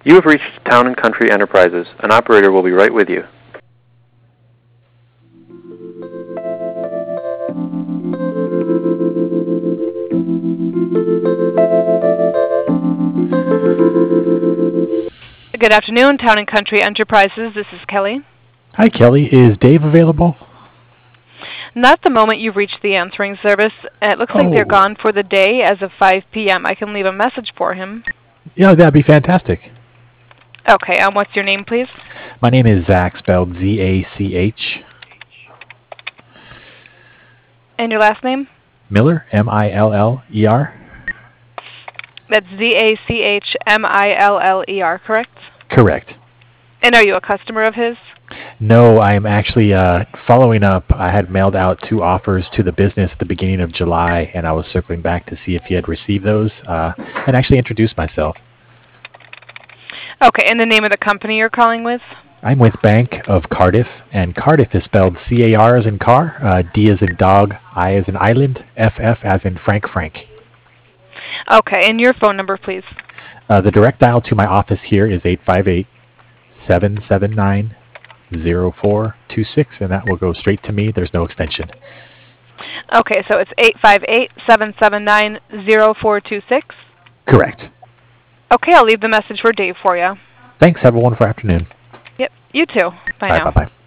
You have reached Town and Country Enterprises. An operator will be right with you. Good afternoon, Town and Country Enterprises. This is Kelly. Hi, Kelly. Is Dave available? Not at the moment. You've reached the answering service. It looks like they're gone for the day as of 5 p.m. I can leave a message for him. Yeah, that'd be fantastic. Okay, what's your name, please? My name is Zach, spelled Z-A-C-H. And your last name? Miller, M-I-L-L-E-R. That's Z-A-C-H-M-I-L-L-E-R, correct? Correct. And are you a customer of his? No, I'm actually following up. I had mailed out 2 offers to the business at the beginning of July, and I was circling back to see if he had received those and actually introduce myself. Okay, and the name of the company you're calling with? I'm with Bank of Cardiff, and Cardiff is spelled C-A-R as in car, D as in dog, I as in island, F-F as in Frank. Okay, and your phone number, please. The direct dial to my office here is 858-779-0426, and that will go straight to me. There's no extension. Okay, so it's 858-779-0426? Correct. Okay, I'll leave the message for Dave for you. Thanks. Have a wonderful afternoon. Yep, you too. Bye now. Bye-bye.